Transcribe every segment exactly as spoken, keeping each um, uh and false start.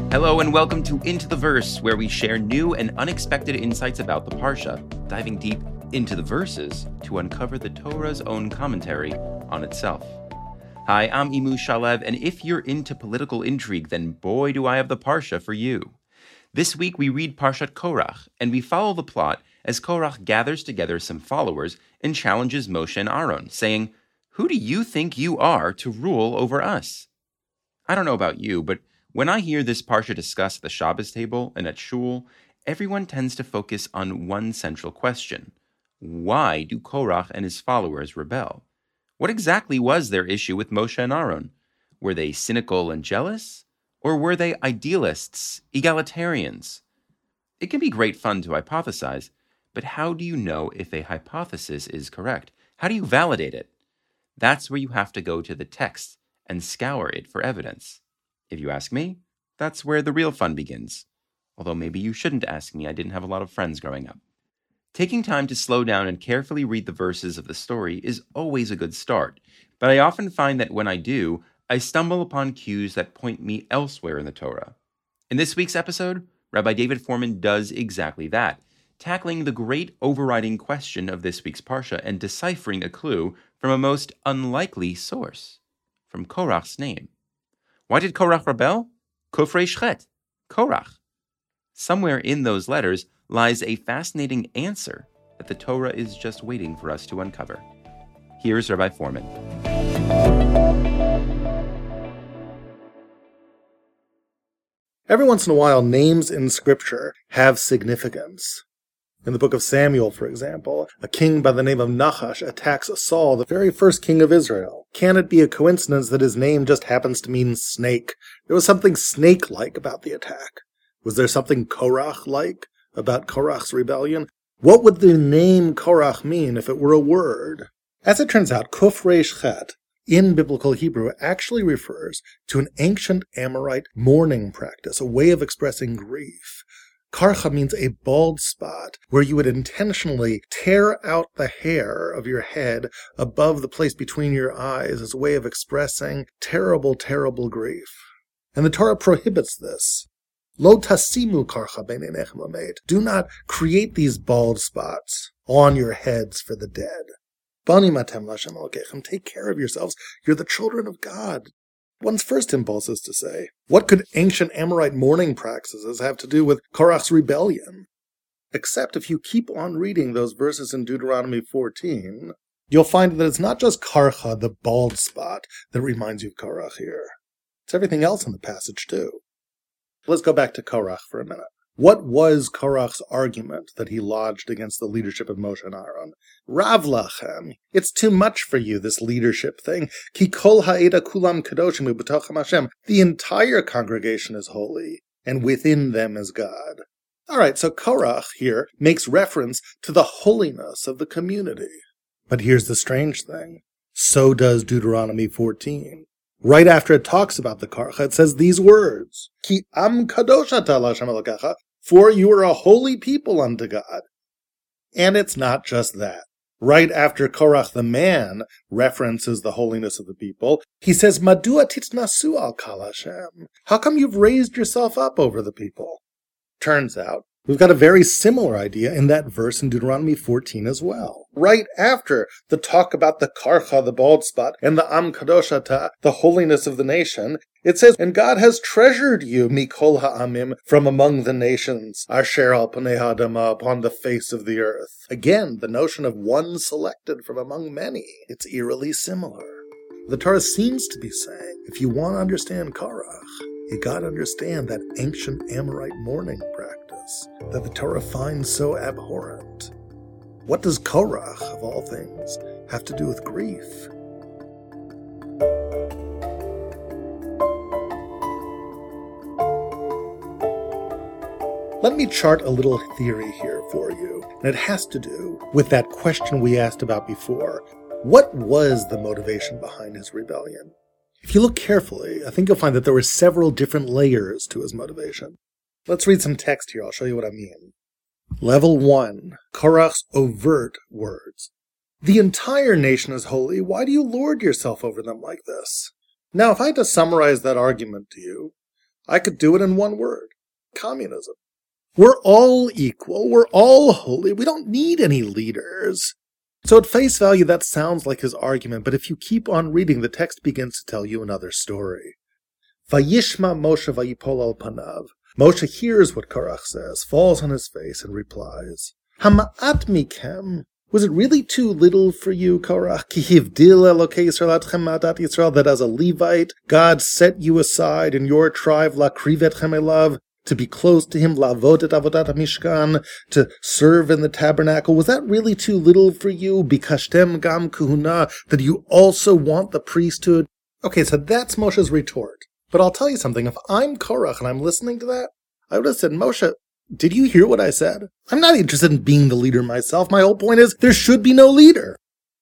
Hello and welcome to Into the Verse, where we share new and unexpected insights about the Parsha, diving deep into the verses to uncover the Torah's own commentary on itself. Hi, I'm Imu Shalev, and if you're into political intrigue, then boy do I have the Parsha for you. This week we read Parshat Korach, and we follow the plot as Korach gathers together some followers and challenges Moshe and Aaron, saying, "Who do you think you are to rule over us?" I don't know about you, but when I hear this Parsha discussed at the Shabbos table and at Shul, everyone tends to focus on one central question. Why do Korach and his followers rebel? What exactly was their issue with Moshe and Aaron? Were they cynical and jealous? Or were they idealists, egalitarians? It can be great fun to hypothesize, but how do you know if a hypothesis is correct? How do you validate it? That's where you have to go to the text and scour it for evidence. If you ask me, that's where the real fun begins. Although maybe you shouldn't ask me, I didn't have a lot of friends growing up. Taking time to slow down and carefully read the verses of the story is always a good start, but I often find that when I do, I stumble upon cues that point me elsewhere in the Torah. In this week's episode, Rabbi David Fohrman does exactly that, tackling the great overriding question of this week's Parsha and deciphering a clue from a most unlikely source, from Korach's name. Why did Korach rebel? Kufrei Shchet, Korach. Somewhere in those letters lies a fascinating answer that the Torah is just waiting for us to uncover. Here's Rabbi Fohrman. Every once in a while, names in Scripture have significance. In the book of Samuel, for example, a king by the name of Nachash attacks Saul, the very first king of Israel. Can it be a coincidence that his name just happens to mean snake? There was something snake-like about the attack. Was there something Korach-like about Korach's rebellion? What would the name Korach mean if it were a word? As it turns out, Kufrei Shchet in biblical Hebrew actually refers to an ancient Amorite mourning practice, a way of expressing grief. Karcha means a bald spot where you would intentionally tear out the hair of your head above the place between your eyes as a way of expressing terrible, terrible grief. And the Torah prohibits this. Lo tasimu karcha beineinechem lamed. Do not create these bald spots on your heads for the dead. Bani matem lashem elokechem. Take care of yourselves. You're the children of God. One's first impulse is to say, what could ancient Amorite mourning practices have to do with Korach's rebellion? Except if you keep on reading those verses in Deuteronomy fourteen, you'll find that it's not just Karcha, the bald spot, that reminds you of Korach here. It's everything else in the passage, too. Let's go back to Korach for a minute. What was Korach's argument that he lodged against the leadership of Moshe and Aaron? Rav lachem, it's too much for you, this leadership thing. Ki kol ha'eda kulam kadoshim u'b'tochem Hashem. The entire congregation is holy, and within them is God. All right, so Korach here makes reference to the holiness of the community. But here's the strange thing. So does Deuteronomy fourteen. Right after it talks about the Karcha, it says these words, Ki am kadosh ata l'Hashem Elokecha, for you are a holy people unto God. And it's not just that. Right after Korach the man references the holiness of the people, he says, Madua titnasu al kal Hashem. How come you've raised yourself up over the people? Turns out, we've got a very similar idea in that verse in Deuteronomy fourteen as well. Right after the talk about the Karcha, the bald spot, and the Am Kadosh Ata, the holiness of the nation, it says, and God has treasured you, Mikol Ha'amim, from among the nations, Asher al Panei Ha'adama, upon the face of the earth. Again, the notion of one selected from among many. It's eerily similar. The Torah seems to be saying, if you want to understand Korach, you got to understand that ancient Amorite mourning practice that the Torah finds so abhorrent. What does Korach, of all things, have to do with grief? Let me chart a little theory here for you, and it has to do with that question we asked about before. What was the motivation behind his rebellion? If you look carefully, I think you'll find that there were several different layers to his motivation. Let's read some text here. I'll show you what I mean. Level one, Korach's overt words. The entire nation is holy. Why do you lord yourself over them like this? Now, if I had to summarize that argument to you, I could do it in one word. Communism. We're all equal. We're all holy. We don't need any leaders. So at face value, that sounds like his argument, but if you keep on reading, the text begins to tell you another story. Vayishma Moshe vayipol al panav. Moshe hears what Korach says, falls on his face, and replies, Hama'at mikem. Was it really too little for you, Korach, ki hivdil Elokei Yisrael atchem ma'adat Yisrael, that as a Levite, God set you aside in your tribe, lakriv etchem elav, to be close to him, lavot et avodat hamishkan, to serve in the tabernacle? Was that really too little for you, bikashtem gam kuhuna, that you also want the priesthood? Okay, so that's Moshe's retort. But I'll tell you something, if I'm Korach and I'm listening to that, I would have said, Moshe, did you hear what I said? I'm not interested in being the leader myself. My whole point is there should be no leader.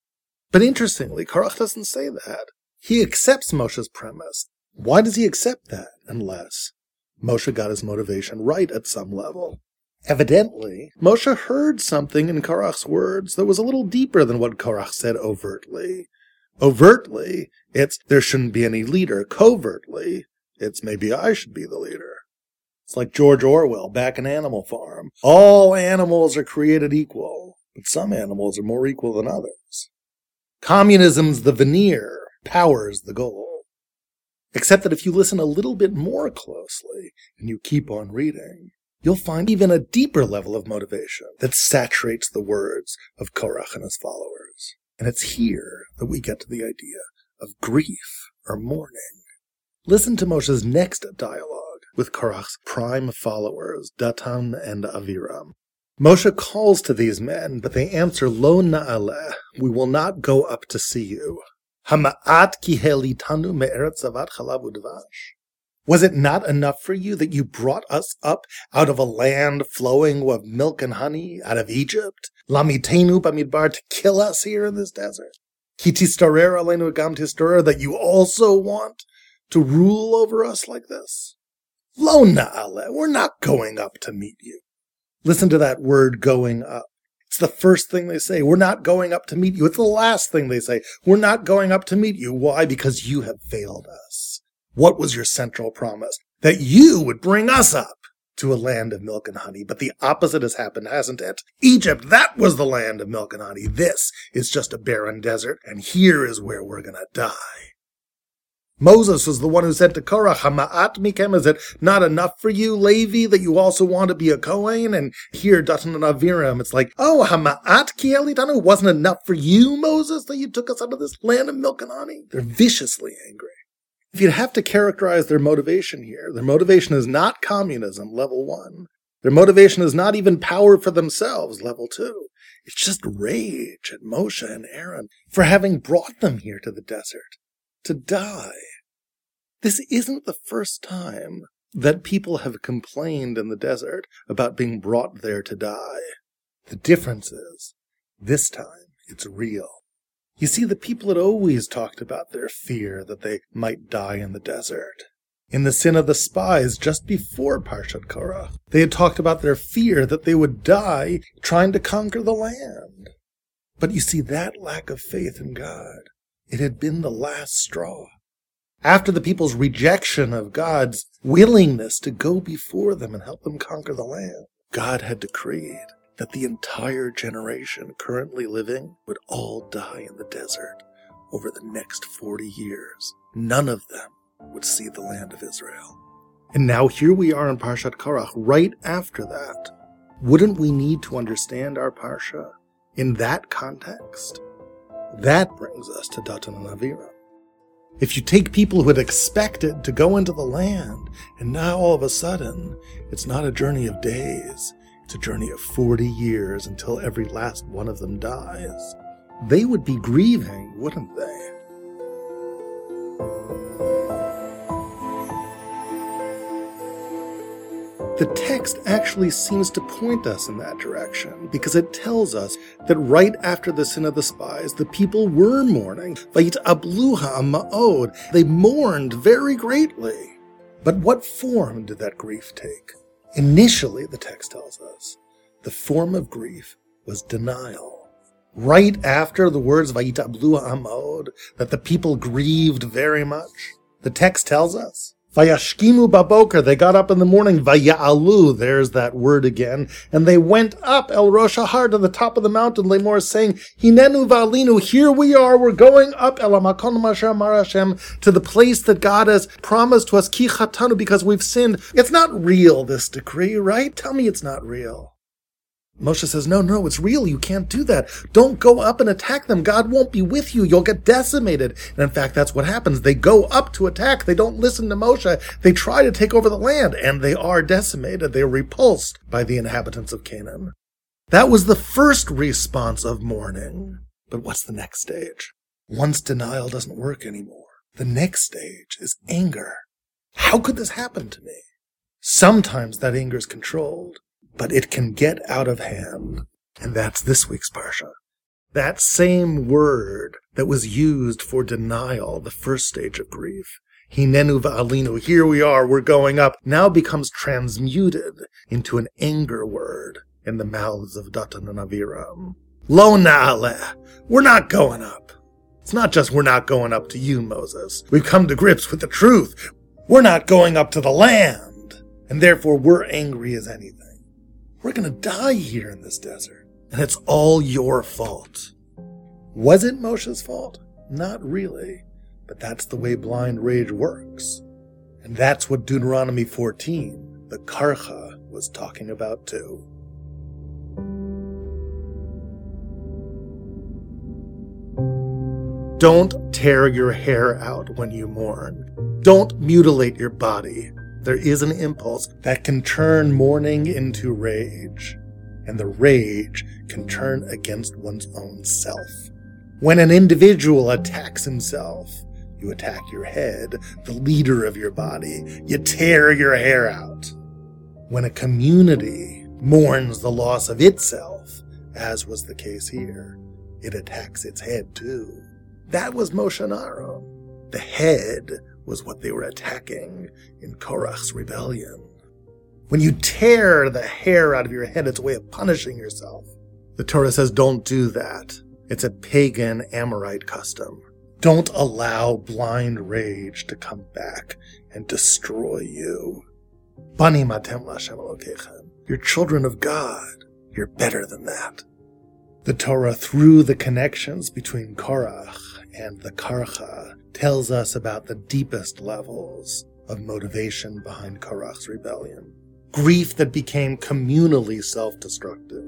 But interestingly, Korach doesn't say that. He accepts Moshe's premise. Why does he accept that? Unless Moshe got his motivation right at some level. Evidently, Moshe heard something in Korach's words that was a little deeper than what Korach said overtly. Overtly, it's there shouldn't be any leader. Covertly, it's maybe I should be the leader. It's like George Orwell back in Animal Farm. All animals are created equal, but some animals are more equal than others. Communism's the veneer, power's the goal. Except that if you listen a little bit more closely and you keep on reading, you'll find even a deeper level of motivation that saturates the words of Korach and his followers. And it's here that we get to the idea of grief or mourning. Listen to Moshe's next dialogue with Korach's prime followers, Datan and Aviram. Moshe calls to these men, but they answer, Lo na'aleh, we will not go up to see you. Hama'at ki helitanu me'eretz zavat chalav udvash. Was it not enough for you that you brought us up out of a land flowing with milk and honey, out of Egypt? Lamitenu b'midbar, to kill us here in this desert? Ki tistarer aleinu gam tistarer, that you also want to rule over us like this? Lo na'aleh, we're not going up to meet you. Listen to that word, going up. It's the first thing they say. We're not going up to meet you. It's the last thing they say. We're not going up to meet you. Why? Because you have failed us. What was your central promise? That you would bring us up to a land of milk and honey. But the opposite has happened, hasn't it? Egypt, that was the land of milk and honey. This is just a barren desert, and here is where we're going to die. Moses was the one who said to Korach, Hama'at mikem, is it not enough for you, Levi, that you also want to be a Kohen? And here, Datan and Aviram, it's like, oh, Hama'at ki elitanu, wasn't enough for you, Moses, that you took us out of this land of milk and honey? They're viciously angry. If you'd have to characterize their motivation here, their motivation is not communism, level one. Their motivation is not even power for themselves, level two. It's just rage at Moshe and Aaron for having brought them here to the desert to die. This isn't the first time that people have complained in the desert about being brought there to die. The difference is, this time, it's real. You see, the people had always talked about their fear that they might die in the desert. In the sin of the spies, just before Parshat Korach, they had talked about their fear that they would die trying to conquer the land. But you see, that lack of faith in God, it had been the last straw. After the people's rejection of God's willingness to go before them and help them conquer the land, God had decreed that the entire generation currently living would all die in the desert over the next forty years. None of them would see the land of Israel. And now here we are in Parshat Korach, right after that. Wouldn't we need to understand our Parsha in that context? That brings us to Datan and Aviram. If you take people who had expected to go into the land, and now all of a sudden, it's not a journey of days, it's a journey of forty years until every last one of them dies, they would be grieving, wouldn't they? The text actually seems to point us in that direction, because it tells us that right after the sin of the spies, the people were mourning. Vayit'abluha ma'od. They mourned very greatly. But what form did that grief take? Initially, the text tells us, the form of grief was denial. Right after the words Vayit'abluha ma'od, that the people grieved very much, the text tells us Vayashkimu baboker, they got up in the morning, vaya'alu, there's that word again, and they went up El Rosh Har to the top of the mountain, Lemor, saying, Hinenu va'alinu, here we are, we're going up El Hamakom Asher Amar Hashem, to the place that God has promised to us, Ki chatanu, because we've sinned. It's not real, this decree, right? Tell me it's not real. Moshe says, no, no, it's real. You can't do that. Don't go up and attack them. God won't be with you. You'll get decimated. And in fact, that's what happens. They go up to attack. They don't listen to Moshe. They try to take over the land, and they are decimated. They are repulsed by the inhabitants of Canaan. That was the first response of mourning. But what's the next stage? Once denial doesn't work anymore, the next stage is anger. How could this happen to me? Sometimes that anger is controlled, but it can get out of hand. And that's this week's Parsha. That same word that was used for denial, the first stage of grief, Hinenu va'alinu, here we are, we're going up, now becomes transmuted into an anger word in the mouths of Datan and Aviram. Lo na'aleh, we're not going up. It's not just we're not going up to you, Moses. We've come to grips with the truth. We're not going up to the land, and therefore we're angry as anything. We're going to die here in this desert, and it's all your fault. Was it Moshe's fault? Not really, but that's the way blind rage works. And that's what Deuteronomy fourteen, the Karcha, was talking about too. Don't tear your hair out when you mourn. Don't mutilate your body. There is an impulse that can turn mourning into rage, and the rage can turn against one's own self. When an individual attacks himself, you attack your head, the leader of your body. You tear your hair out. When a community mourns the loss of itself, as was the case here, it attacks its head too. That was Moshe and Aaron. The head was what they were attacking in Korach's rebellion. When you tear the hair out of your head, it's a way of punishing yourself. The Torah says don't do that. It's a pagan Amorite custom. Don't allow blind rage to come back and destroy you. Banim atem l'Hashem Elokechem. You're children of God. You're better than that. The Torah, through the connections between Korach and the Karcha, tells us about the deepest levels of motivation behind Korach's rebellion. Grief that became communally self-destructive.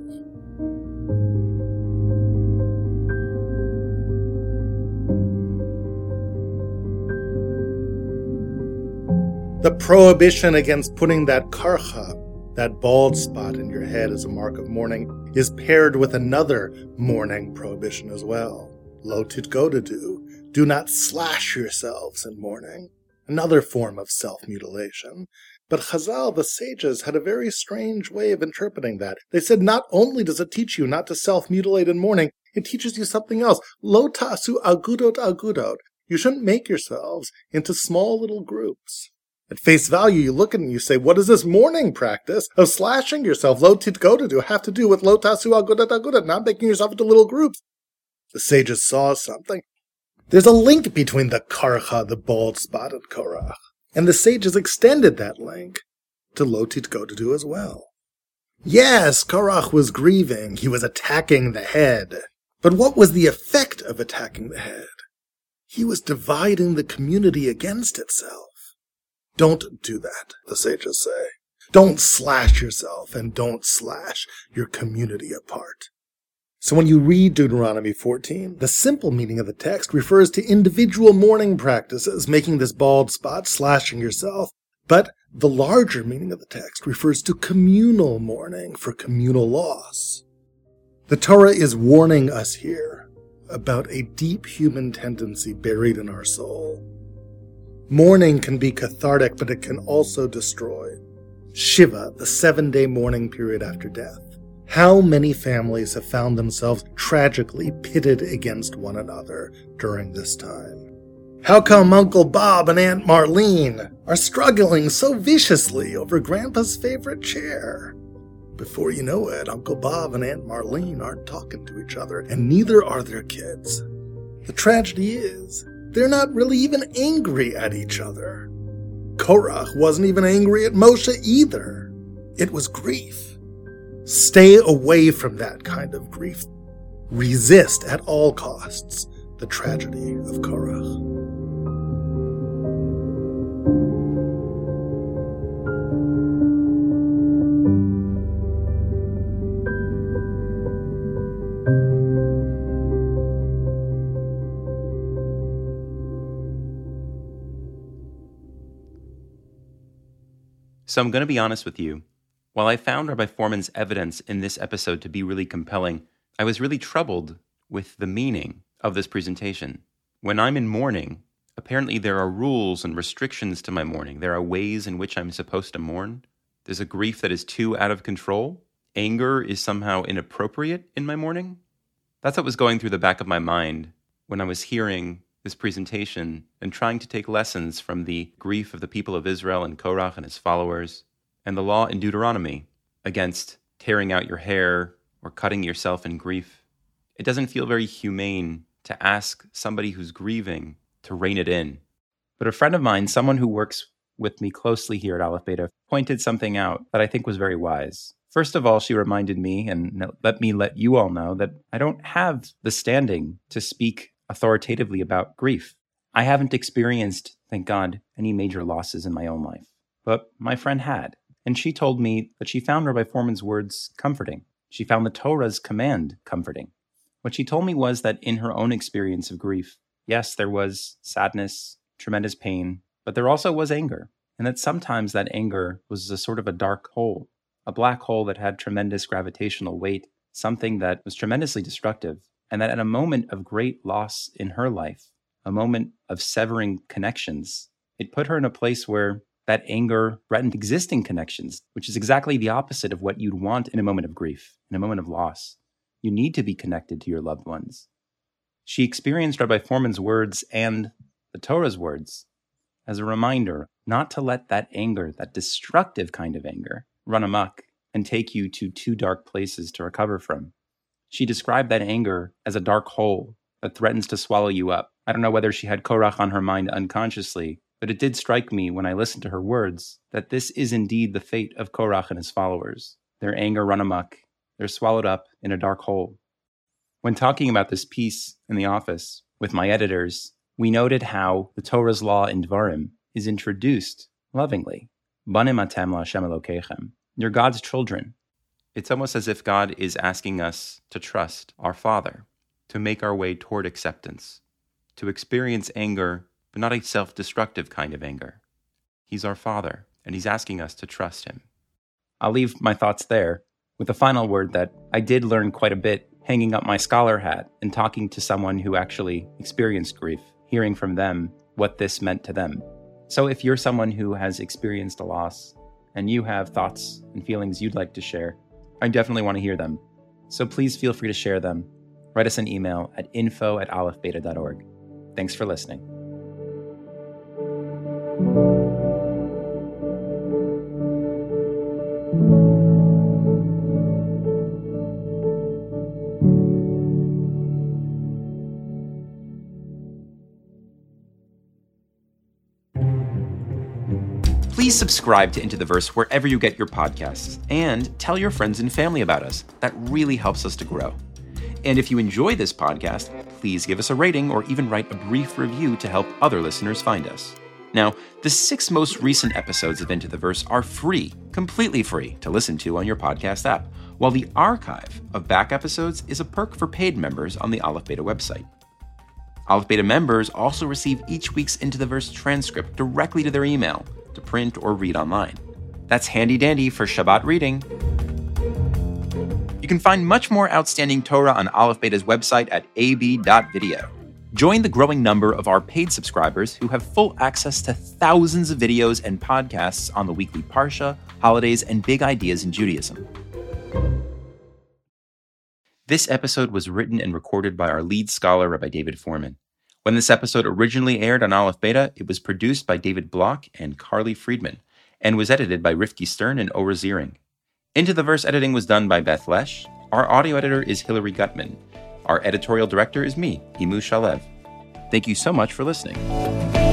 The prohibition against putting that karcha, that bald spot in your head as a mark of mourning, is paired with another mourning prohibition as well. Lo titgodedu, do not slash yourselves in mourning. Another form of self-mutilation. But Chazal, the sages, had a very strange way of interpreting that. They said not only does it teach you not to self-mutilate in mourning, it teaches you something else. Lo ta'asu agudot agudot. You shouldn't make yourselves into small little groups. At face value, you look at it and you say, what does this mourning practice of slashing yourself, lo titgodedu, have to do with lo ta'asu agudot agudot, not making yourself into little groups? The sages saw something. There's a link between the karcha, the bald spot, and Korach. And the sages extended that link to lo titgodedu as well. Yes, Korach was grieving. He was attacking the head. But what was the effect of attacking the head? He was dividing the community against itself. Don't do that, the sages say. Don't slash yourself, and don't slash your community apart. So when you read Deuteronomy fourteen, the simple meaning of the text refers to individual mourning practices, making this bald spot, slashing yourself. But the larger meaning of the text refers to communal mourning for communal loss. The Torah is warning us here about a deep human tendency buried in our soul. Mourning can be cathartic, but it can also destroy. Shiva, the seven-day mourning period after death. How many families have found themselves tragically pitted against one another during this time? How come Uncle Bob and Aunt Marlene are struggling so viciously over Grandpa's favorite chair? Before you know it, Uncle Bob and Aunt Marlene aren't talking to each other, and neither are their kids. The tragedy is, they're not really even angry at each other. Korach wasn't even angry at Moshe either. It was grief. Stay away from that kind of grief. Resist at all costs the tragedy of Korach. So I'm going to be honest with you. While I found Rabbi Fohrman's evidence in this episode to be really compelling, I was really troubled with the meaning of this presentation. When I'm in mourning, apparently there are rules and restrictions to my mourning. There are ways in which I'm supposed to mourn. There's a grief that is too out of control. Anger is somehow inappropriate in my mourning. That's what was going through the back of my mind when I was hearing this presentation and trying to take lessons from the grief of the people of Israel and Korach and his followers, and the law in Deuteronomy against tearing out your hair or cutting yourself in grief. It doesn't feel very humane to ask somebody who's grieving to rein it in. But a friend of mine, someone who works with me closely here at Aleph Beta, pointed something out that I think was very wise. First of all, she reminded me, and let me let you all know, that I don't have the standing to speak authoritatively about grief. I haven't experienced, thank God, any major losses in my own life. But my friend had. And she told me that she found Rabbi Fohrman's words comforting. She found the Torah's command comforting. What she told me was that in her own experience of grief, yes, there was sadness, tremendous pain, but there also was anger. And that sometimes that anger was a sort of a dark hole, a black hole that had tremendous gravitational weight, something that was tremendously destructive. And that at a moment of great loss in her life, a moment of severing connections, it put her in a place where that anger threatened existing connections, which is exactly the opposite of what you'd want in a moment of grief, in a moment of loss. You need to be connected to your loved ones. She experienced Rabbi Fohrman's words and the Torah's words as a reminder not to let that anger, that destructive kind of anger, run amok and take you to two dark places to recover from. She described that anger as a dark hole that threatens to swallow you up. I don't know whether she had Korach on her mind unconsciously, but it did strike me when I listened to her words that this is indeed the fate of Korach and his followers. Their anger run amok. They're swallowed up in a dark hole. When talking about this piece in the office with my editors, we noted how the Torah's law in Dvarim is introduced lovingly. Banim atem la'Hashem Elokeichem. You're God's children. It's almost as if God is asking us to trust our Father, to make our way toward acceptance, to experience anger, but not a self-destructive kind of anger. He's our Father, and He's asking us to trust Him. I'll leave my thoughts there with a final word that I did learn quite a bit hanging up my scholar hat and talking to someone who actually experienced grief, hearing from them what this meant to them. So if you're someone who has experienced a loss and you have thoughts and feelings you'd like to share, I definitely want to hear them. So please feel free to share them. Write us an email at info at aleph beta dot org. Thanks for listening. Please subscribe to Into the Verse wherever you get your podcasts, and tell your friends and family about us. That really helps us to grow. And if you enjoy this podcast, please give us a rating or even write a brief review to help other listeners find us. Now, the six most recent episodes of Into the Verse are free, completely free, to listen to on your podcast app, while the archive of back episodes is a perk for paid members on the Aleph Beta website. Aleph Beta members also receive each week's Into the Verse transcript directly to their email, to print or read online. That's handy dandy for Shabbat reading. You can find much more outstanding Torah on Aleph Beta's website at a b dot video. Join the growing number of our paid subscribers who have full access to thousands of videos and podcasts on the weekly Parsha, holidays, and big ideas in Judaism. This episode was written and recorded by our lead scholar, Rabbi David Fohrman. When this episode originally aired on Aleph Beta, it was produced by David Block and Carly Friedman, and was edited by Rifki Stern and Ora Ziering. Into the Verse editing was done by Beth Lesh. Our audio editor is Hillary Gutman. Our editorial director is me, Imu Shalev. Thank you so much for listening.